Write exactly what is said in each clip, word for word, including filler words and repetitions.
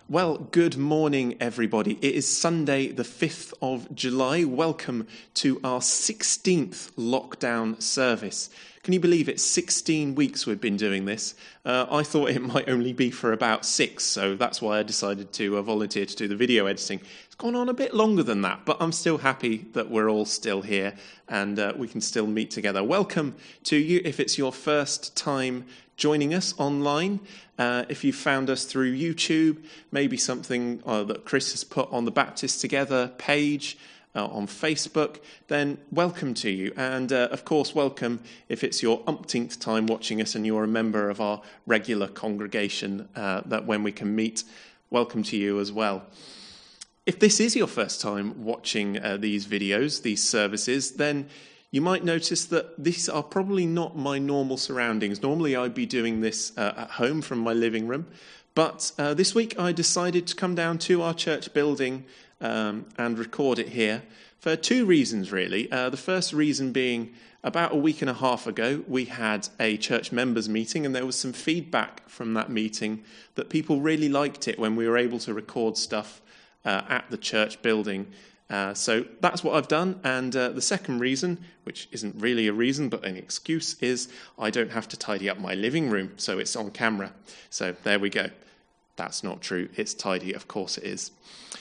Well, good morning, everybody. It is Sunday, the fifth of July. Welcome to our sixteenth lockdown service. Can you believe it? sixteen weeks we've been doing this. Uh, I thought it might only be for about six, so that's why I decided to uh, volunteer to do the video editing. It's gone on a bit longer than that, but I'm still happy that we're all still here and uh, we can still meet together. Welcome to you if it's your first time joining us online. Uh, if you found us through YouTube, maybe something uh, that Chris has put on the Baptist Together page uh, on Facebook, then welcome to you. And uh, of course, welcome if it's your umpteenth time watching us and you're a member of our regular congregation uh, that when we can meet, welcome to you as well. If this is your first time watching uh, these videos, these services, then you might notice that these are probably not my normal surroundings. Normally I'd be doing this uh, at home from my living room, but uh, this week I decided to come down to our church building um, and record it here for two reasons really. Uh, the first reason being about a week and a half ago we had a church members meeting and there was some feedback from that meeting that people really liked it when we were able to record stuff uh, at the church building. Uh, so that's what I've done, and uh, the second reason, which isn't really a reason but an excuse, is I don't have to tidy up my living room, so it's on camera. So there we go. That's not true. It's tidy, of course it is.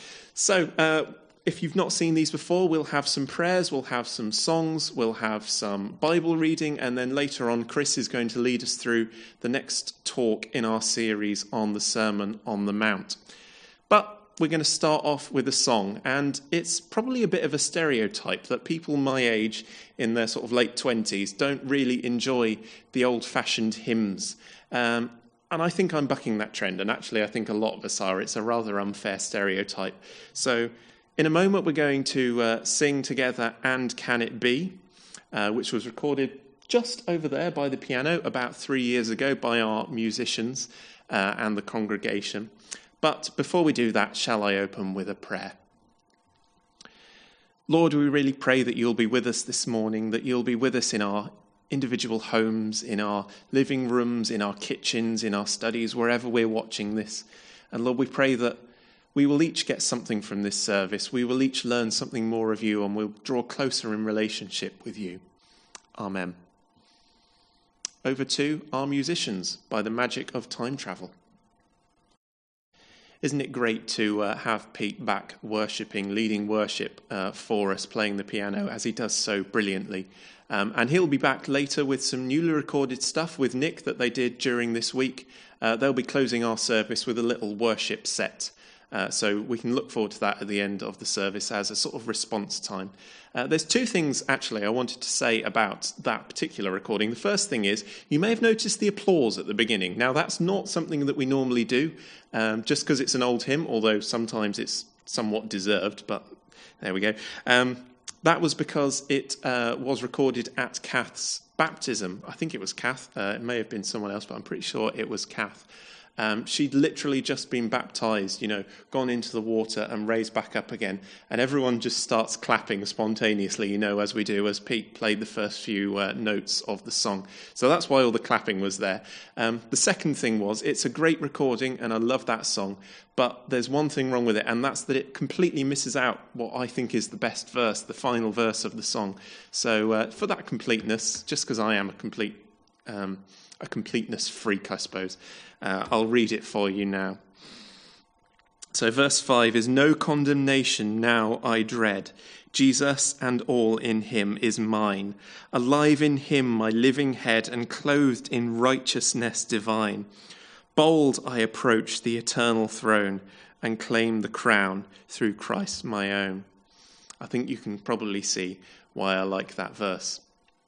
So uh, if you've not seen these before, we'll have some prayers, we'll have some songs, we'll have some Bible reading, and then later on Chris is going to lead us through the next talk in our series on the Sermon on the Mount. But we're going to start off with a song, and it's probably a bit of a stereotype that people my age in their sort of late twenties don't really enjoy the old-fashioned hymns. Um, and I think I'm bucking that trend, and actually I think a lot of us are. It's a rather unfair stereotype. So in a moment we're going to uh, sing together And Can It Be, uh, which was recorded just over there by the piano about three years ago by our musicians uh, and the congregation. But before we do that, shall I open with a prayer? Lord, we really pray that you'll be with us this morning, that you'll be with us in our individual homes, in our living rooms, in our kitchens, in our studies, wherever we're watching this. And Lord, we pray that we will each get something from this service. We will each learn something more of you and we'll draw closer in relationship with you. Amen. Over to our musicians by the magic of time travel. Isn't it great to uh, have Pete back worshipping, leading worship uh, for us, playing the piano, as he does so brilliantly. Um, and he'll be back later with some newly recorded stuff with Nick that they did during this week. Uh, they'll be closing our service with a little worship set. Uh, so we can look forward to that at the end of the service as a sort of response time. Uh, there's two things, actually, I wanted to say about that particular recording. The first thing is, you may have noticed the applause at the beginning. Now, that's not something that we normally do, um, just because it's an old hymn, although sometimes it's somewhat deserved, but there we go. Um, that was because it uh, was recorded at Kath's baptism. I think it was Kath. Uh, it may have been someone else, but I'm pretty sure it was Kath. Um, she'd literally just been baptized, you know, gone into the water and raised back up again. And everyone just starts clapping spontaneously, you know, as we do, as Pete played the first few uh, notes of the song. So that's why all the clapping was there. Um, the second thing was, it's a great recording and I love that song. But there's one thing wrong with it, and that's that it completely misses out what I think is the best verse, the final verse of the song. So uh, for that completeness, just because I am a complete... Um, a completeness freak, I suppose. Uh, I'll read it for you now. So verse five is, no condemnation now I dread. Jesus and all in him is mine. Alive in him my living head and clothed in righteousness divine. Bold I approach the eternal throne and claim the crown through Christ my own. I think you can probably see why I like that verse.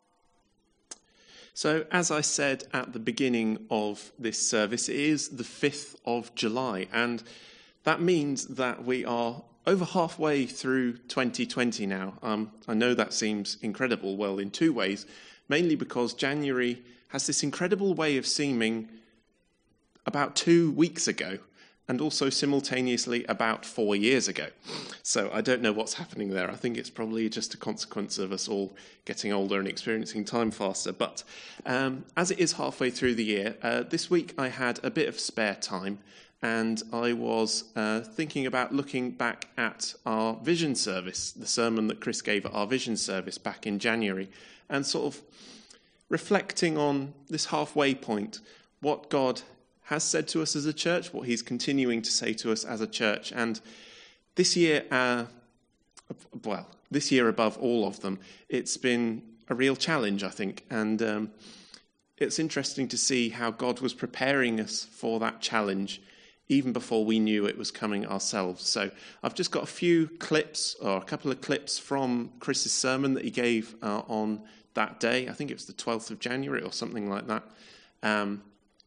So, as I said at the beginning of this service, it is the fifth of July, and that means that we are over halfway through twenty twenty now. Um, I know that seems incredible, well, in two ways, mainly because January has this incredible way of seeming about two weeks ago, and also simultaneously about four years ago. So I don't know what's happening there. I think it's probably just a consequence of us all getting older and experiencing time faster. But um, as it is halfway through the year, uh, this week I had a bit of spare time. and I was uh, thinking about looking back at our vision service, the sermon that Chris gave at our vision service back in January, and sort of reflecting on this halfway point, what God has said to us as a church, what he's continuing to say to us as a church. And this year, uh, well, this year above all of them, it's been a real challenge, I think. And um, it's interesting to see how God was preparing us for that challenge even before we knew it was coming ourselves. So I've just got a few clips, or a couple of clips from Chris's sermon that he gave uh, on that day. I think it was the twelfth of January or something like that, um,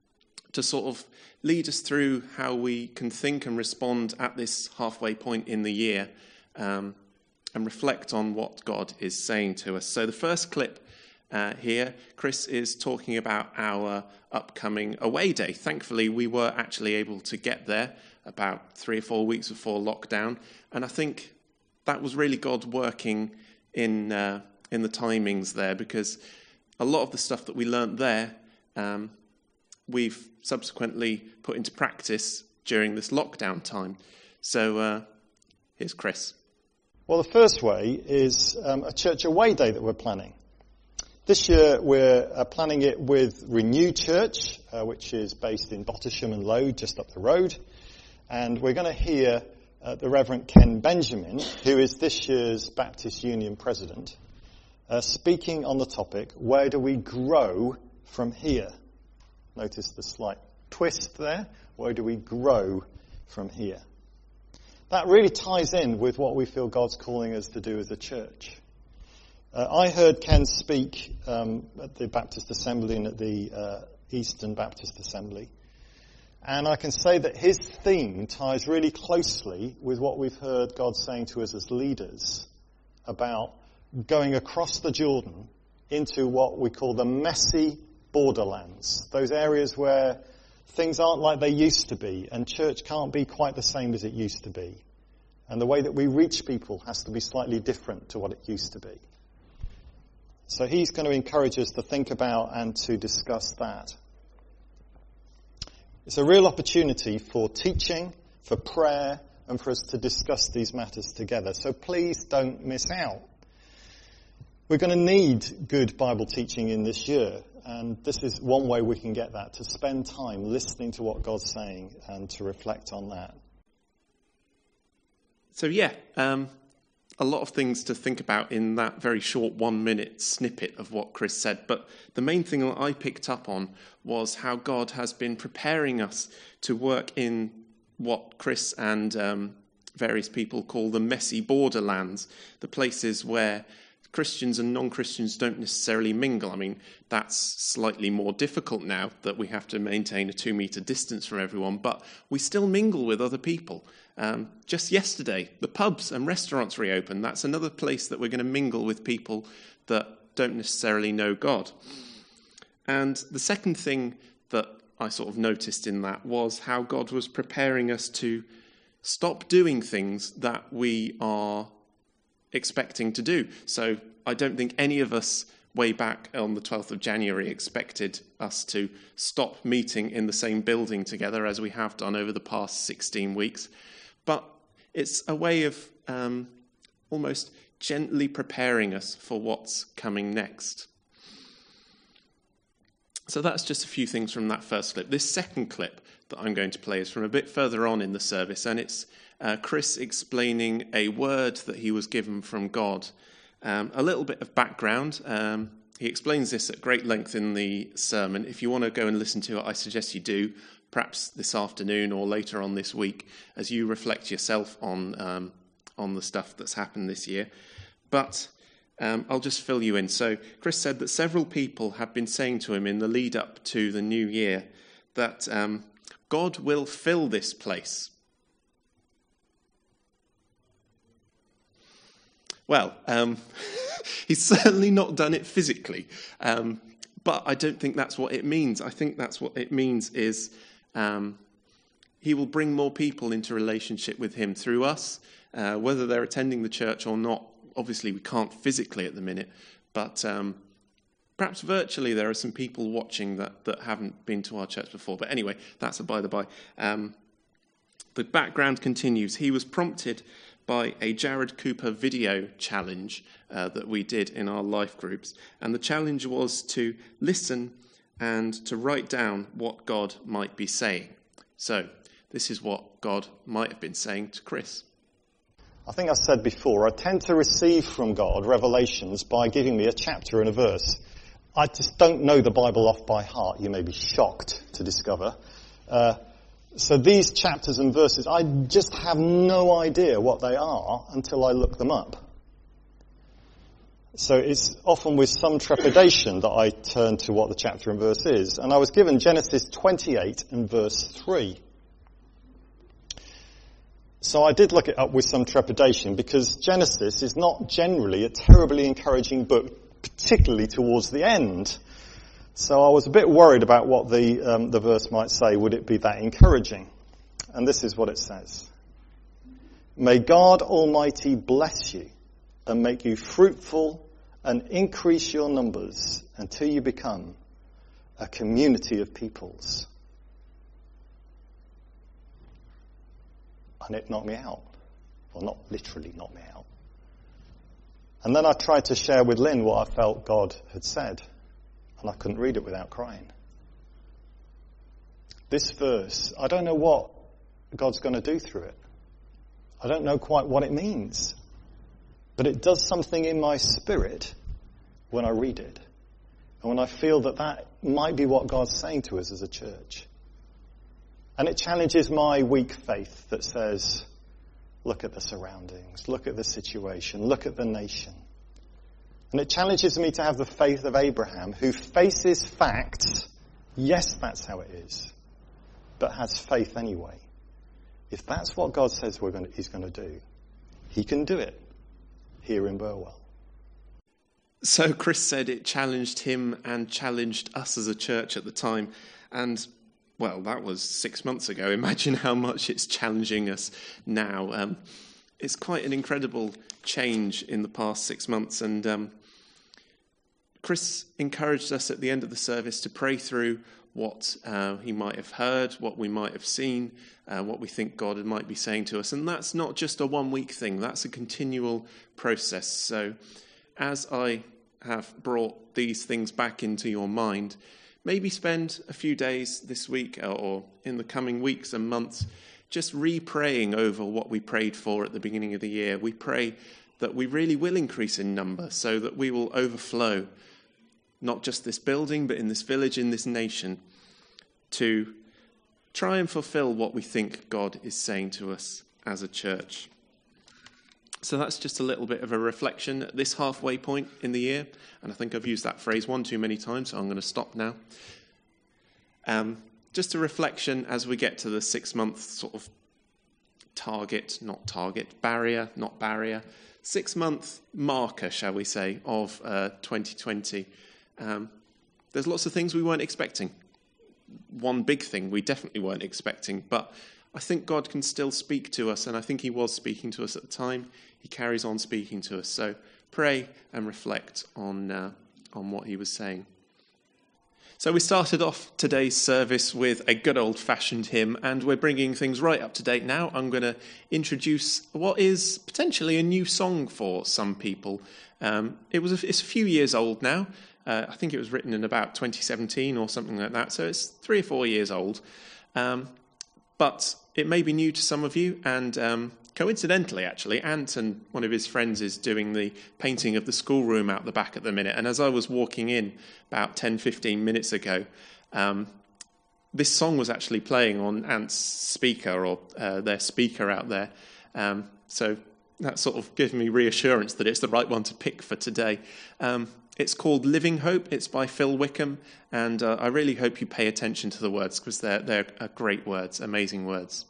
to sort of lead us through how we can think and respond at this halfway point in the year, um, and reflect on what God is saying to us. So the first clip Uh, here, Chris is talking about our upcoming away day. Thankfully, we were actually able to get there about three or four weeks before lockdown, and I think that was really God working in uh, in the timings there, because a lot of the stuff that we learnt there, um, we've subsequently put into practice during this lockdown time. So uh, here's Chris. Well, the first way is um, a church away day that we're planning. This year we're uh, planning it with Renew Church, uh, which is based in Bottisham and Lode, just up the road. And we're going to hear uh, the Reverend Ken Benjamin, who is this year's Baptist Union President, uh, speaking on the topic, where do we grow from here? Notice the slight twist there. Where do we grow from here? That really ties in with what we feel God's calling us to do as a church. Uh, I heard Ken speak um, at the Baptist Assembly and at the uh, Eastern Baptist Assembly. And I can say that his theme ties really closely with what we've heard God saying to us as leaders about going across the Jordan into what we call the messy borderlands. Those areas where things aren't like they used to be, and church can't be quite the same as it used to be. And the way that we reach people has to be slightly different to what it used to be. So he's going to encourage us to think about and to discuss that. It's a real opportunity for teaching, for prayer, and for us to discuss these matters together. So please don't miss out. We're going to need good Bible teaching in this year, and this is one way we can get that, to spend time listening to what God's saying and to reflect on that. So yeah, um, a lot of things to think about in that very short one-minute snippet of what Chris said. But the main thing that I picked up on was how God has been preparing us to work in what Chris and um, various people call the messy borderlands, the places where Christians and non-Christians don't necessarily mingle. I mean, that's slightly more difficult now that we have to maintain a two-metre distance from everyone, but we still mingle with other people. Um, just yesterday, the pubs and restaurants reopened. That's another place that we're going to mingle with people that don't necessarily know God. And the second thing that I sort of noticed in that was how God was preparing us to stop doing things that we are expecting to do. So I don't think any of us way back on the twelfth of January expected us to stop meeting in the same building together as we have done over the past sixteen weeks. But it's a way of um, almost gently preparing us for what's coming next. So that's just a few things from that first clip. This second clip that I'm going to play is from a bit further on in the service, and it's uh, Chris explaining a word that he was given from God. Um, a little bit of background. Um, he explains this at great length in the sermon. If you want to go and listen to it, I suggest you do, perhaps this afternoon or later on this week, as you reflect yourself on um, on the stuff that's happened this year. But um, I'll just fill you in. So Chris said that several people have been saying to him in the lead up to the new year that um, God will fill this place. Well, um, he's certainly not done it physically, um, but I don't think that's what it means. I think that's what it means is um, he will bring more people into relationship with him through us, uh, whether they're attending the church or not. Obviously, we can't physically at the minute, but um, perhaps virtually there are some people watching that, that haven't been to our church before. But anyway, that's a by the by. Um, The background continues. He was prompted by a Jared Cooper video challenge uh, that we did in our life groups. And the challenge was to listen and to write down what God might be saying. So this is what God might have been saying to Chris. I think I said before, I tend to receive from God revelations by giving me a chapter and a verse. I just don't know the Bible off by heart, you may be shocked to discover. Uh, so these chapters and verses, I just have no idea what they are until I look them up. So it's often with some trepidation that I turn to what the chapter and verse is. And I was given Genesis twenty-eight and verse three. So I did look it up with some trepidation because Genesis is not generally a terribly encouraging book, particularly towards the end. So I was a bit worried about what the um, the verse might say. Would it be that encouraging? And this is what it says. May God Almighty bless you and make you fruitful and increase your numbers until you become a community of peoples. And it knocked me out. Well, not literally knocked me out. And then I tried to share with Lynn what I felt God had said. And I couldn't read it without crying. This verse, I don't know what God's going to do through it. I don't know quite what it means. But it does something in my spirit when I read it. And when I feel that that might be what God's saying to us as a church. And it challenges my weak faith that says, look at the surroundings, look at the situation, look at the nation. And it challenges me to have the faith of Abraham, who faces facts. Yes, that's how it is. But has faith anyway. If that's what God says we're going to, he's going to do, he can do it here in Burwell. So Chris said it challenged him and challenged us as a church at the time. And, well, that was six months ago. Imagine how much it's challenging us now. Um, it's quite an incredible change in the past six months. And um, Chris encouraged us at the end of the service to pray through what uh, he might have heard, what we might have seen, uh, what we think God might be saying to us. And that's not just a one-week thing. That's a continual process. So as I have brought these things back into your mind, maybe spend a few days this week or in the coming weeks and months just re-praying over what we prayed for at the beginning of the year. We pray that we really will increase in number so that we will overflow, not just this building, but in this village, in this nation, to try and fulfill what we think God is saying to us as a church. So that's just a little bit of a reflection at this halfway point in the year. And I think I've used that phrase one too many times, so I'm going to stop now. Um, just a reflection as we get to the six-month sort of target, not target, barrier, not barrier, six-month marker, shall we say, of uh, twenty twenty. Um, there's lots of things we weren't expecting. One big thing we definitely weren't expecting, but I think God can still speak to us, and I think he was speaking to us at the time. He carries on speaking to us. So pray and reflect on uh, on what he was saying. So we started off today's service with a good old-fashioned hymn, and we're bringing things right up to date now. I'm going to introduce what is potentially a new song for some people. Um, it was a, it's a few years old now. Uh, I think it was written in about twenty seventeen or something like that, so it's three or four years old. Um, but it may be new to some of you, and um, coincidentally, actually, Anton, one of his friends, is doing the painting of the schoolroom out the back at the minute, and as I was walking in about ten, fifteen minutes ago, um, this song was actually playing on Ant's speaker, or uh, their speaker out there, um, so that sort of gives me reassurance that it's the right one to pick for today. Um, It's called Living Hope. It's by Phil Wickham, and uh, I really hope you pay attention to the words because they're, they're uh, great words, amazing words.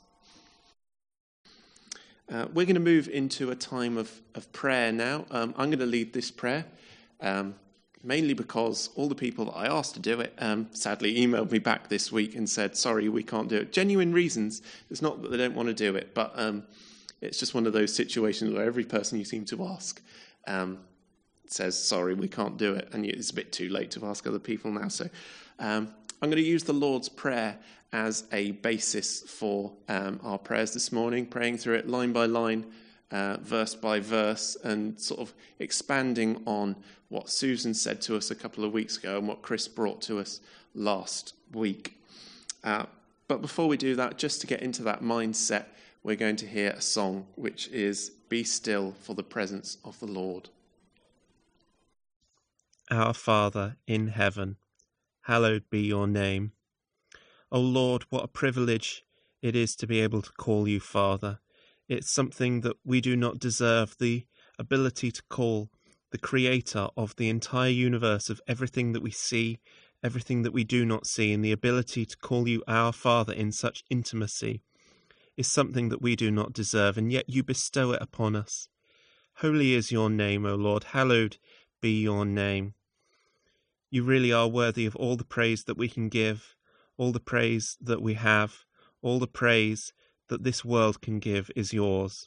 Uh, we're going to move into a time of, of prayer now. Um, I'm going to lead this prayer, um, mainly because all the people that I asked to do it um, sadly emailed me back this week and said, sorry, we can't do it. Genuine reasons. It's not that they don't want to do it, but um, it's just one of those situations where every person you seem to ask um says, sorry, we can't do it, and it's a bit too late to ask other people now. So um, I'm going to use the Lord's Prayer as a basis for um, our prayers this morning, praying through it line by line, uh, verse by verse, and sort of expanding on what Susan said to us a couple of weeks ago and what Chris brought to us last week. Uh, but before we do that, just to get into that mindset, we're going to hear a song which is Be Still for the Presence of the Lord. Our Father in heaven, hallowed be your name. O Lord, what a privilege it is to be able to call you Father. It's something that we do not deserve, the ability to call the creator of the entire universe, of everything that we see, everything that we do not see, and the ability to call you our Father in such intimacy is something that we do not deserve, and yet you bestow it upon us. Holy is your name, O Lord, hallowed be your name. You really are worthy of all the praise that we can give, all the praise that we have, all the praise that this world can give is yours.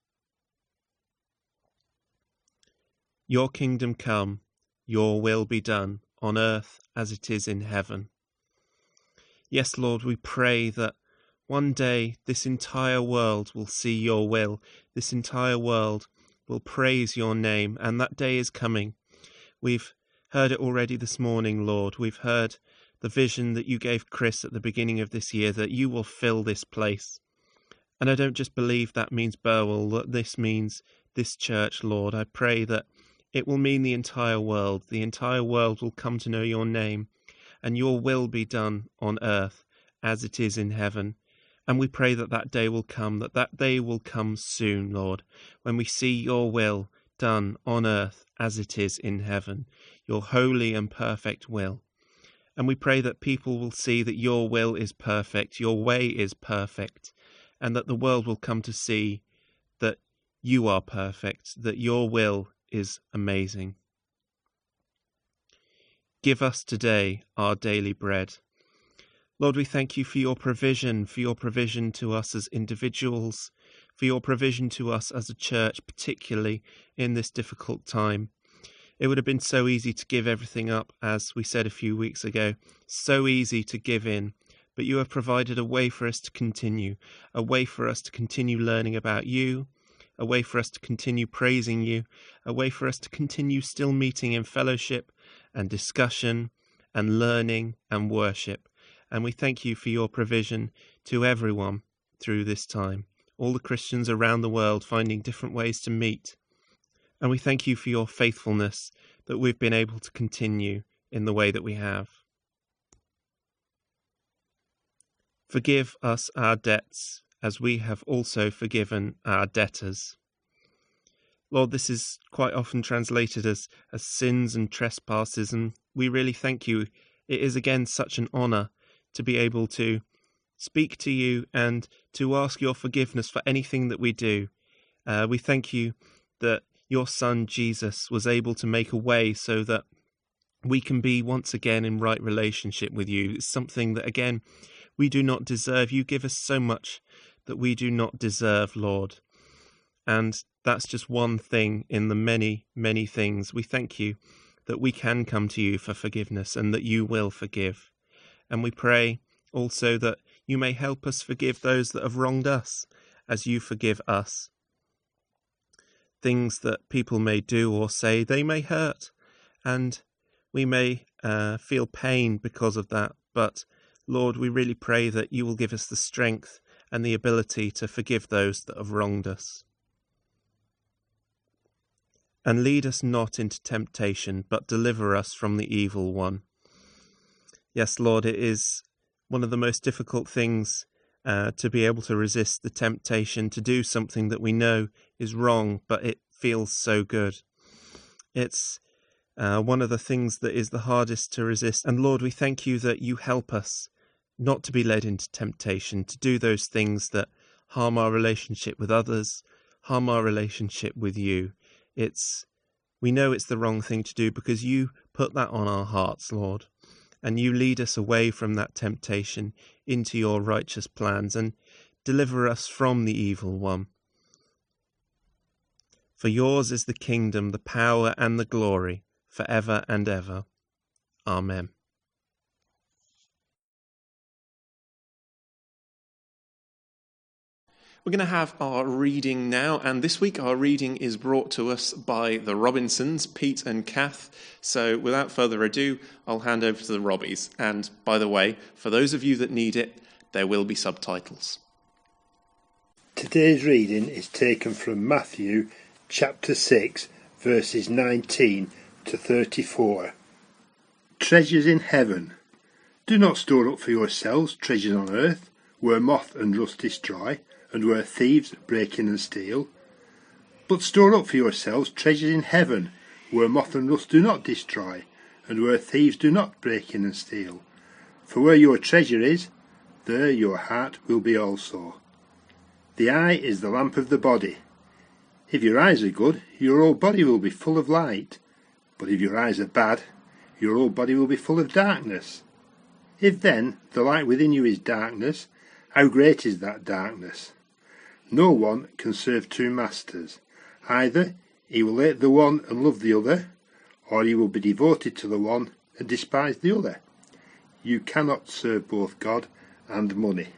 Your kingdom come, your will be done, on earth as it is in heaven. Yes, Lord, we pray that one day this entire world will see your will, this entire world will praise your name, and that day is coming. We've heard it already this morning, Lord. We've heard the vision that you gave Chris at the beginning of this year, that you will fill this place. And I don't just believe that means Burwell, that this means this church, Lord. I pray that it will mean the entire world. The entire world will come to know your name, and your will be done on earth as it is in heaven. And we pray that that day will come, that that day will come soon, Lord, when we see your will done on earth as it is in heaven, your holy and perfect will. And we pray that people will see that your will is perfect, your way is perfect, and that the world will come to see that you are perfect, that your will is amazing. Give us today our daily bread. Lord, we thank you for your provision, for your provision to us as individuals, for your provision to us as a church, particularly in this difficult time. It would have been so easy to give everything up, as we said a few weeks ago, so easy to give in, but you have provided a way for us to continue, a way for us to continue learning about you, a way for us to continue praising you, a way for us to continue still meeting in fellowship and discussion and learning and worship. And we thank you for your provision to everyone through this time, all the Christians around the world finding different ways to meet. And we thank you for your faithfulness that we've been able to continue in the way that we have. Forgive us our debts as we have also forgiven our debtors. Lord, this is quite often translated as, as sins and trespasses, and we really thank you. It is again such an honour to be able to speak to you and to ask your forgiveness for anything that we do. Uh, we thank you that your Son Jesus was able to make a way so that we can be once again in right relationship with you. It's something that, again, we do not deserve. You give us so much that we do not deserve, Lord. And that's just one thing in the many, many things. We thank you that we can come to you for forgiveness and that you will forgive. And we pray also that you may help us forgive those that have wronged us as you forgive us. Things that people may do or say, they may hurt, and we may uh, feel pain because of that. But Lord, we really pray that you will give us the strength and the ability to forgive those that have wronged us. And lead us not into temptation, but deliver us from the evil one. Yes, Lord, it is one of the most difficult things uh, to be able to resist the temptation to do something that we know is wrong, but it feels so good. It's uh, one of the things that is the hardest to resist. And Lord, we thank you that you help us not to be led into temptation, to do those things that harm our relationship with others, harm our relationship with you. It's we know it's the wrong thing to do because you put that on our hearts, Lord. And you lead us away from that temptation into your righteous plans and deliver us from the evil one. For yours is the kingdom, the power and the glory, forever and ever. Amen. We're going to have our reading now, and this week our reading is brought to us by the Robinsons, Pete and Kath. So without further ado, I'll hand over to the Robbies. And by the way, for those of you that need it, there will be subtitles. Today's reading is taken from Matthew chapter six, verses nineteen to thirty-four. Treasures in heaven. Do not store up for yourselves treasures on earth, where moth and rust destroy, and where thieves break in and steal. But store up for yourselves treasures in heaven, where moth and rust do not destroy, and where thieves do not break in and steal. For where your treasure is, there your heart will be also. The eye is the lamp of the body. If your eyes are good, your whole body will be full of light. But if your eyes are bad, your whole body will be full of darkness. If then the light within you is darkness, how great is that darkness? No one can serve two masters. Either he will hate the one and love the other, or he will be devoted to the one and despise the other. You cannot serve both God and money.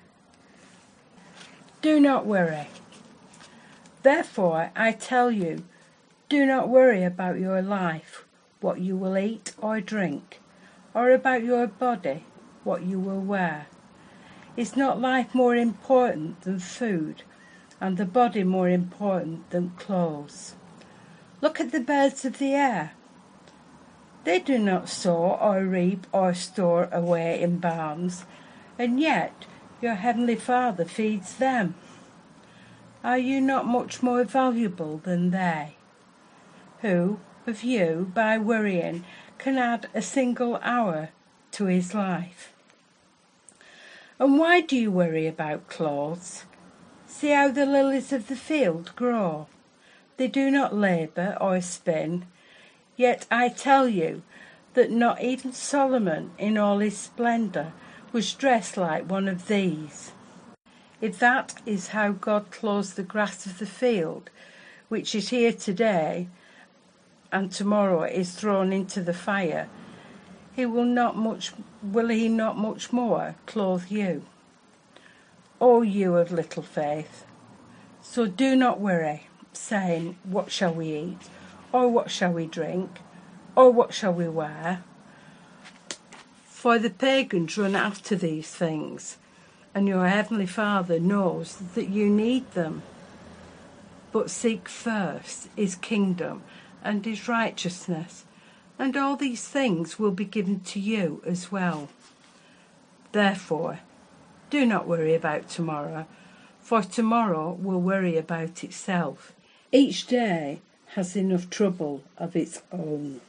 Do not worry. Therefore, I tell you, do not worry about your life, what you will eat or drink, or about your body, what you will wear. Is not life more important than food, and the body more important than clothes? Look at the birds of the air. They do not sow or reap or store away in barns, and yet your heavenly Father feeds them. Are you not much more valuable than they? Who of you, by worrying, can add a single hour to his life? And why do you worry about clothes? See how the lilies of the field grow. They do not labour or spin. Yet I tell you that not even Solomon in all his splendour was dressed like one of these. If that is how God clothes the grass of the field, which is here today and tomorrow is thrown into the fire, he will not much will he not much more clothe you, O you of little faith? So do not worry, saying, what shall we eat, or what shall we drink, or what shall we wear? For the pagans run after these things, and your heavenly Father knows that you need them. But seek first his kingdom and his righteousness, and all these things will be given to you as well. Therefore, do not worry about tomorrow, for tomorrow will worry about itself. Each day has enough trouble of its own.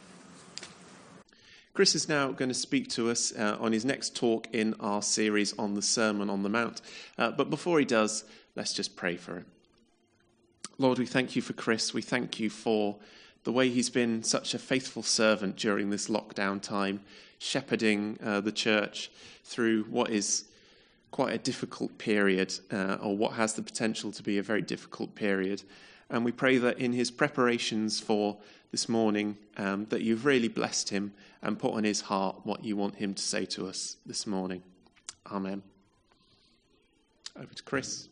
Chris is now going to speak to us uh, on his next talk in our series on the Sermon on the Mount. Uh, but before he does, let's just pray for him. Lord, we thank you for Chris. We thank you for the way he's been such a faithful servant during this lockdown time, shepherding uh, the church through what is quite a difficult period, uh, or what has the potential to be a very difficult period. And we pray that in his preparations for this morning, um, that you've really blessed him and put on his heart what you want him to say to us this morning. Amen. Over to Chris.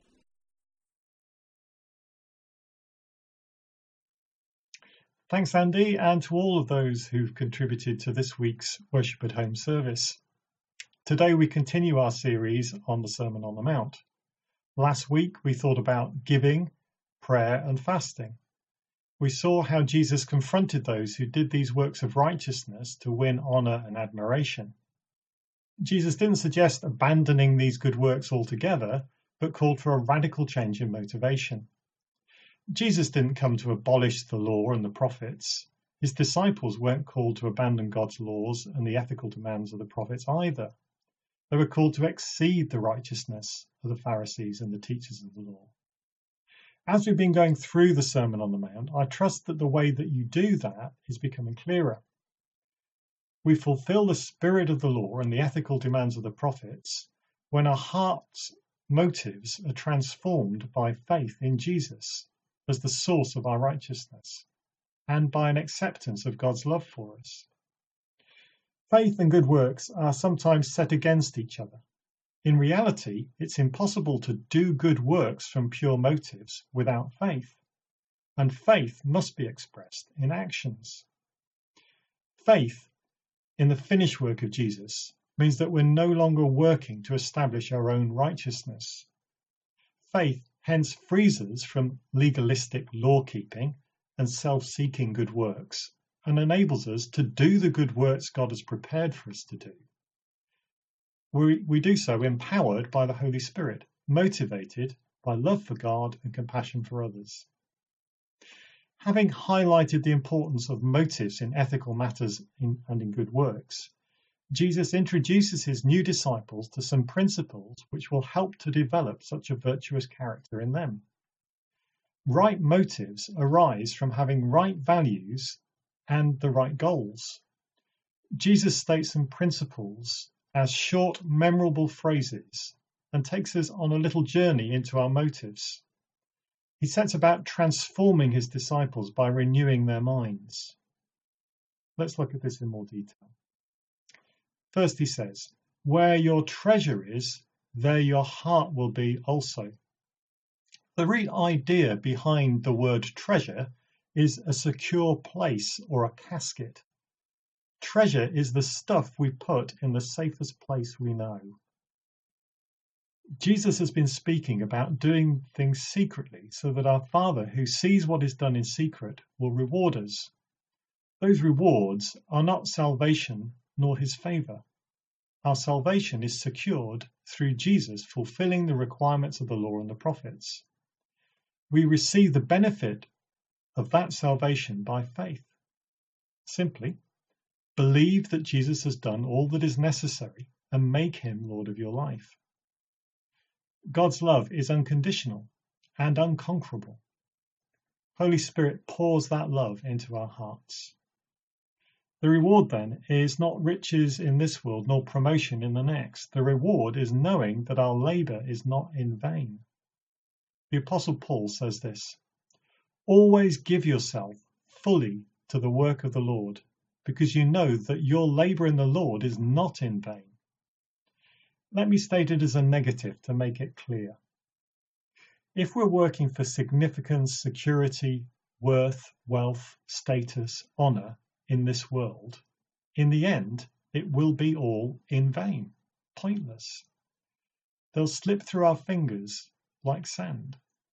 Thanks, Andy, and to all of those who've contributed to this week's Worship at Home service. Today we continue our series on the Sermon on the Mount. Last week we thought about giving, prayer and fasting. We saw how Jesus confronted those who did these works of righteousness to win honour and admiration. Jesus didn't suggest abandoning these good works altogether, but called for a radical change in motivation. Jesus didn't come to abolish the law and the prophets. His disciples weren't called to abandon God's laws and the ethical demands of the prophets either. They were called to exceed the righteousness of the Pharisees and the teachers of the law. As we've been going through the Sermon on the Mount, I trust that the way that you do that is becoming clearer. We fulfill the spirit of the law and the ethical demands of the prophets when our heart's motives are transformed by faith in Jesus as the source of our righteousness and by an acceptance of God's love for us. Faith and good works are sometimes set against each other. In reality, it's impossible to do good works from pure motives without faith, and faith must be expressed in actions. Faith in the finished work of Jesus means that we're no longer working to establish our own righteousness. Faith hence frees us from legalistic law-keeping and self-seeking good works, and enables us to do the good works God has prepared for us to do. We, we do so empowered by the Holy Spirit, motivated by love for God and compassion for others. Having highlighted the importance of motives in ethical matters in, and in good works, Jesus introduces his new disciples to some principles which will help to develop such a virtuous character in them. Right motives arise from having right values and the right goals. Jesus states some principles as short, memorable phrases and takes us on a little journey into our motives. He sets about transforming his disciples by renewing their minds. Let's look at this in more detail. First, he says, "Where your treasure is, there your heart will be also." The real idea behind the word treasure is a secure place or a casket. Treasure is the stuff we put in the safest place we know. Jesus has been speaking about doing things secretly so that our Father, who sees what is done in secret, will reward us. Those rewards are not salvation nor his favour. Our salvation is secured through Jesus fulfilling the requirements of the law and the prophets. We receive the benefit of that salvation by faith. Simply, believe that Jesus has done all that is necessary and make him Lord of your life. God's love is unconditional and unconquerable. Holy Spirit pours that love into our hearts. The reward then is not riches in this world nor promotion in the next. The reward is knowing that our labour is not in vain. The Apostle Paul says this, "Always give yourself fully to the work of the Lord, because you know that your labour in the Lord is not in vain." Let me state it as a negative to make it clear. If we're working for significance, security, worth, wealth, status, honour in this world, in the end, it will be all in vain, pointless. They'll slip through our fingers like sand.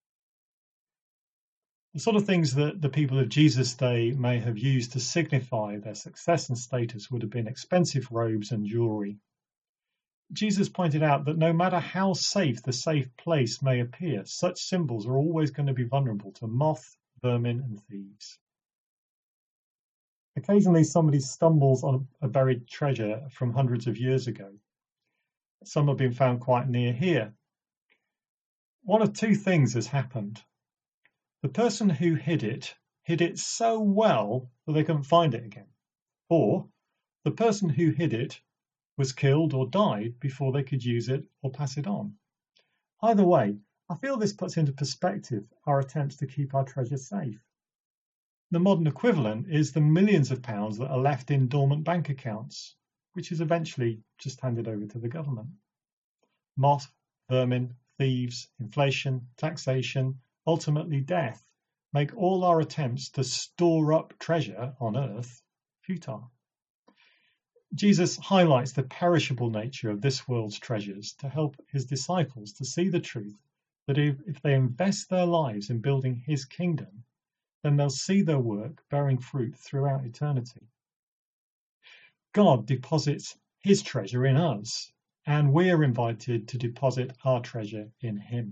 The sort of things that the people of Jesus' day may have used to signify their success and status would have been expensive robes and jewellery. Jesus pointed out that no matter how safe the safe place may appear, such symbols are always going to be vulnerable to moth, vermin and thieves. Occasionally somebody stumbles on a buried treasure from hundreds of years ago. Some have been found quite near here. One of two things has happened. The person who hid it, hid it so well that they couldn't find it again. Or the person who hid it was killed or died before they could use it or pass it on. Either way, I feel this puts into perspective our attempts to keep our treasure safe. The modern equivalent is the millions of pounds that are left in dormant bank accounts, which is eventually just handed over to the government. Moth, vermin, thieves, inflation, taxation, ultimately death, make all our attempts to store up treasure on earth futile. Jesus highlights the perishable nature of this world's treasures to help his disciples to see the truth that if, if they invest their lives in building his kingdom, then they'll see their work bearing fruit throughout eternity. God deposits his treasure in us, and we're invited to deposit our treasure in him.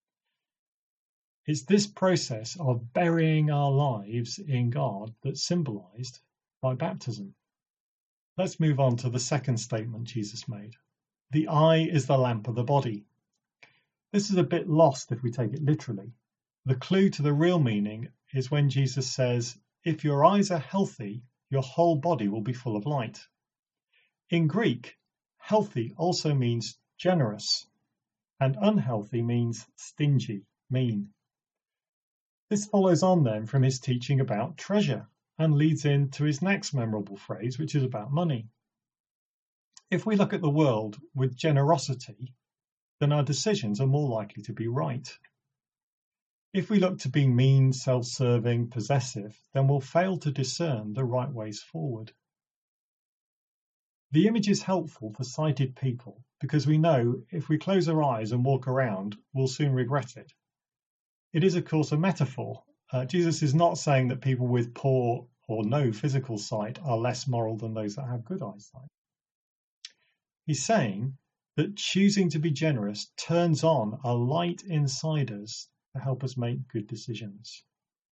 It's this process of burying our lives in God that's symbolized by baptism. Let's move on to the second statement Jesus made. The eye is the lamp of the body. This is a bit lost if we take it literally. The clue to the real meaning is when Jesus says, if your eyes are healthy, your whole body will be full of light. In Greek, healthy also means generous, and unhealthy means stingy, mean. This follows on then from his teaching about treasure and leads into his next memorable phrase, which is about money. If we look at the world with generosity, then our decisions are more likely to be right. If we look to be mean, self-serving, possessive, then we'll fail to discern the right ways forward. The image is helpful for sighted people because we know if we close our eyes and walk around, we'll soon regret it. It is, of course, a metaphor. Uh, Jesus is not saying that people with poor or no physical sight are less moral than those that have good eyesight. He's saying that choosing to be generous turns on a light inside us to help us make good decisions.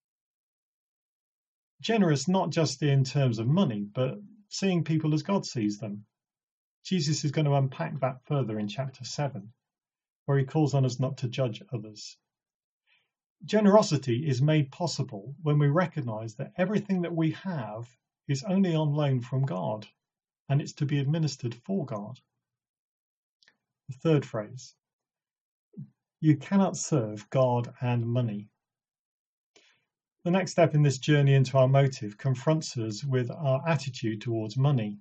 Generous not just in terms of money, but seeing people as God sees them. Jesus is going to unpack that further in chapter seven, where he calls on us not to judge others. Generosity is made possible when we recognise that everything that we have is only on loan from God, and it's to be administered for God. The third phrase, you cannot serve God and money. The next step in this journey into our motive confronts us with our attitude towards money.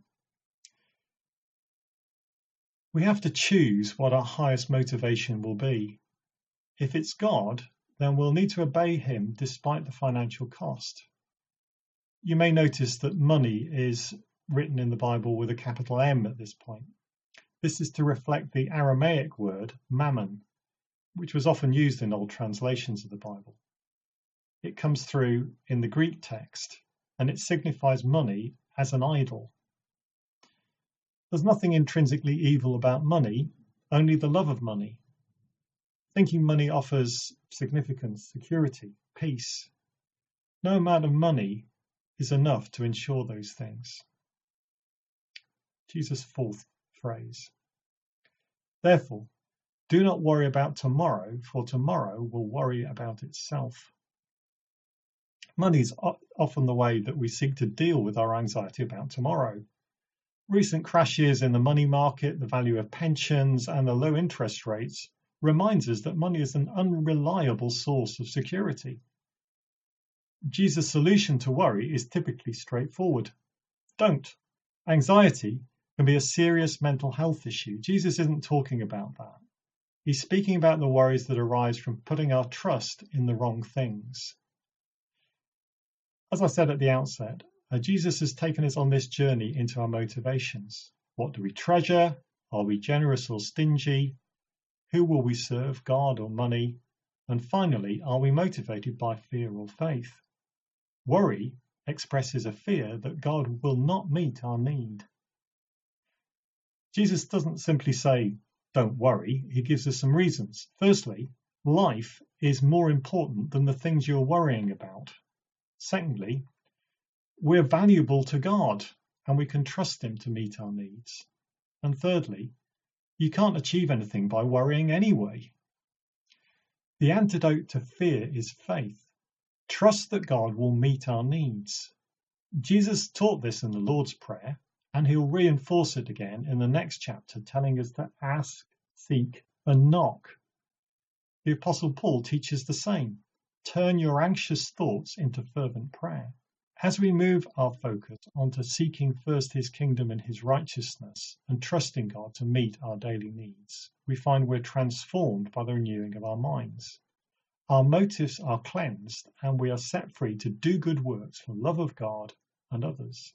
We have to choose what our highest motivation will be. If it's God, then we'll need to obey him despite the financial cost. You may notice that money is written in the Bible with a capital M at this point. This is to reflect the Aramaic word mammon, which was often used in old translations of the Bible. It comes through in the Greek text, and it signifies money as an idol. There's nothing intrinsically evil about money, only the love of money. Thinking money offers significance, security, peace. No amount of money is enough to ensure those things. Jesus' fourth phrase. Therefore, do not worry about tomorrow, for tomorrow will worry about itself. Money is often the way that we seek to deal with our anxiety about tomorrow. Recent crashes in the money market, the value of pensions, and the low interest rates reminds us that money is an unreliable source of security. Jesus' solution to worry is typically straightforward. Don't. Anxiety can be a serious mental health issue. Jesus isn't talking about that. He's speaking about the worries that arise from putting our trust in the wrong things. As I said at the outset, uh, Jesus has taken us on this journey into our motivations. What do we treasure? Are we generous or stingy? Who will we serve, God or money? And finally, are we motivated by fear or faith? Worry expresses a fear that God will not meet our need. Jesus doesn't simply say, don't worry. He gives us some reasons. Firstly, life is more important than the things you're worrying about. Secondly, we're valuable to God and we can trust him to meet our needs. And thirdly, you can't achieve anything by worrying anyway. The antidote to fear is faith. Trust that God will meet our needs. Jesus taught this in the Lord's Prayer, and he'll reinforce it again in the next chapter, telling us to ask, seek, and knock. The Apostle Paul teaches the same. Turn your anxious thoughts into fervent prayer. As we move our focus onto seeking first his kingdom and his righteousness and trusting God to meet our daily needs, we find we're transformed by the renewing of our minds. Our motives are cleansed and we are set free to do good works for love of God and others.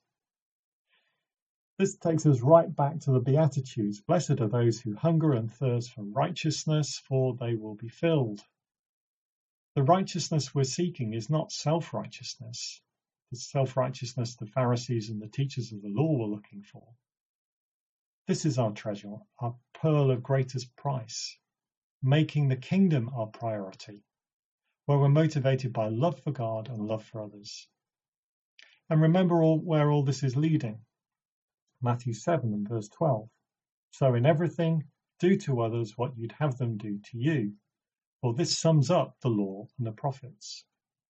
This takes us right back to the Beatitudes. Blessed are those who hunger and thirst for righteousness, for they will be filled. The righteousness we're seeking is not self-righteousness, the self-righteousness the Pharisees and the teachers of the law were looking for. This is our treasure, our pearl of greatest price, making the kingdom our priority, where we're motivated by love for God and love for others. And remember all, where all this is leading. Matthew seven and verse twelve. So in everything, do to others what you'd have them do to you. For this sums up the law and the prophets.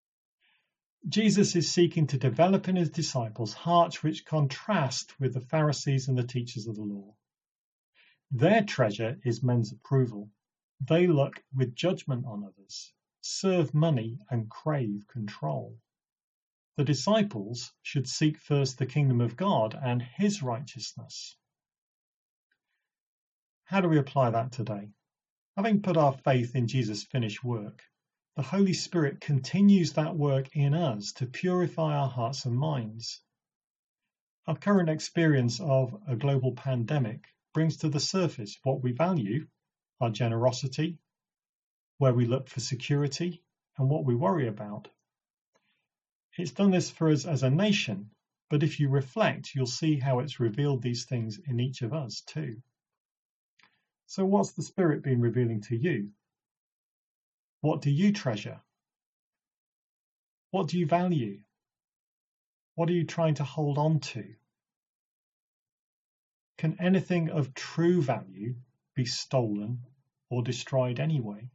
Jesus is seeking to develop in his disciples hearts which contrast with the Pharisees and the teachers of the law. Their treasure is men's approval. They look with judgment on others, serve money and crave control. The disciples should seek first the kingdom of God and his righteousness. How do we apply that today? Having put our faith in Jesus' finished work, the Holy Spirit continues that work in us to purify our hearts and minds. Our current experience of a global pandemic brings to the surface what we value, our generosity, where we look for security, and what we worry about. It's done this for us as a nation, but if you reflect, you'll see how it's revealed these things in each of us too. So what's the Spirit been revealing to you? What do you treasure? What do you value? What are you trying to hold on to? Can anything of true value be stolen or destroyed anyway?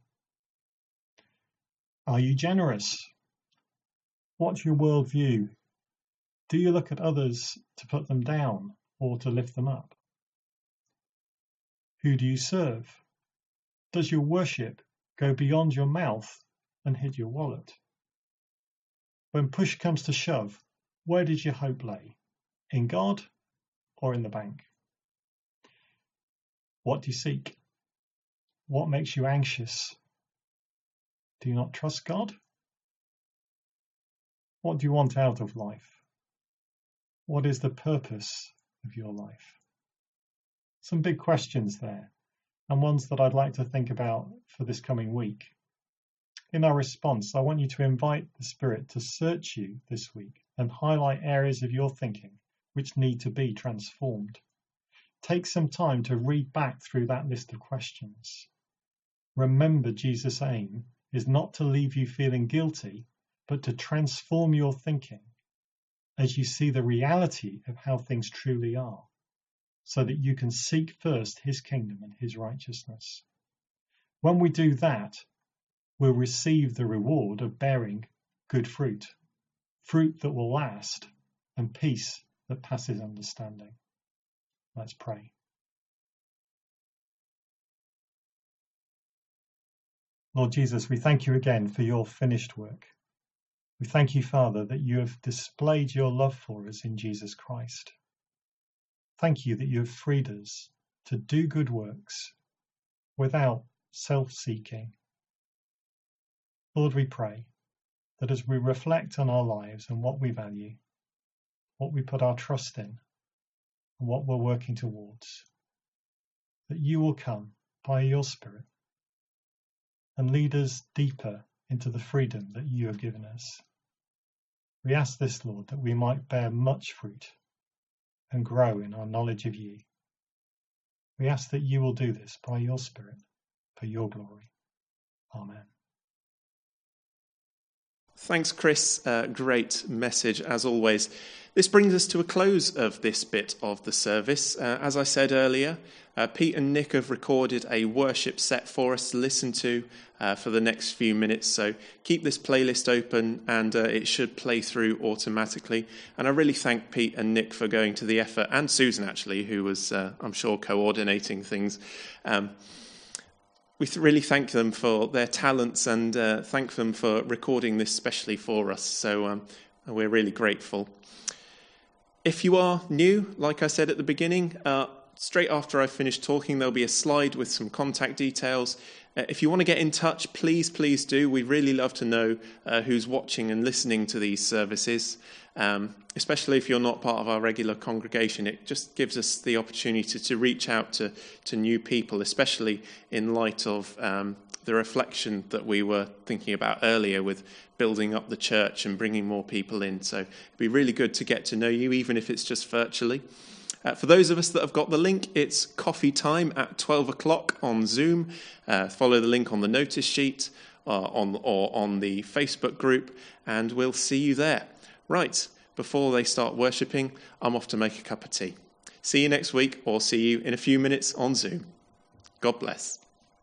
Are you generous? What's your worldview? Do you look at others to put them down or to lift them up? Who do you serve? Does your worship go beyond your mouth and hit your wallet? When push comes to shove, where does your hope lay? In God or in the bank? What do you seek? What makes you anxious? Do you not trust God? What do you want out of life? What is the purpose of your life? Some big questions there, and ones that I'd like to think about for this coming week. In our response, I want you to invite the Spirit to search you this week and highlight areas of your thinking which need to be transformed. Take some time to read back through that list of questions. Remember, Jesus' aim is not to leave you feeling guilty, but to transform your thinking as you see the reality of how things truly are, so that you can seek first his kingdom and his righteousness. When we do that, we'll receive the reward of bearing good fruit, fruit that will last, and peace that passes understanding. Let's pray. Lord Jesus, we thank you again for your finished work. We thank you, Father, that you have displayed your love for us in Jesus Christ. Thank you that you have freed us to do good works without self-seeking. Lord, we pray that as we reflect on our lives and what we value, what we put our trust in, and what we're working towards, that you will come by your Spirit and lead us deeper into the freedom that you have given us. We ask this, Lord, that we might bear much fruit and grow in our knowledge of you. We ask that you will do this by your Spirit for your glory. Amen. Thanks, Chris. Uh, great message, as always. This brings us to a close of this bit of the service. Uh, as I said earlier, uh, Pete and Nick have recorded a worship set for us to listen to uh, for the next few minutes. So keep this playlist open and uh, it should play through automatically. And I really thank Pete and Nick for going to the effort, and Susan, actually, who was, uh, I'm sure, coordinating things. Um, We really thank them for their talents and uh, thank them for recording this specially for us. So um, we're really grateful. If you are new, like I said at the beginning, uh, straight after I finish talking, there'll be a slide with some contact details. Uh, if you want to get in touch, please, please do. We'd really love to know uh, who's watching and listening to these services. Um, especially if you're not part of our regular congregation, it just gives us the opportunity to, to reach out to, to new people, especially in light of um, the reflection that we were thinking about earlier with building up the church and bringing more people in. So it'd be really good to get to know you, even if it's just virtually. Uh, for those of us that have got the link, it's coffee time at twelve o'clock on Zoom. Uh, follow the link on the notice sheet uh, on, or on the Facebook group, and we'll see you there. Right, before they start worshipping, I'm off to make a cup of tea. See you next week, or see you in a few minutes on Zoom. God bless.